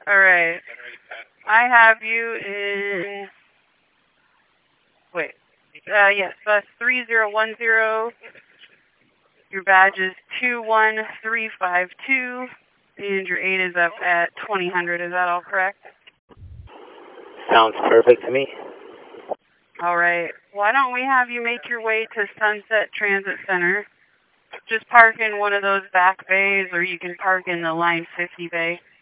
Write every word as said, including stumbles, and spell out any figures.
All right. I have you in. Wait. Uh, yes, that's three zero one zero. Your badge is two one three five two, and your aid is up at twenty hundred. Is that all correct? Sounds perfect to me. All right. Why don't we have you make your way to Sunset Transit Center? Just park in one of those back bays, or you can park in the Line fifty bay.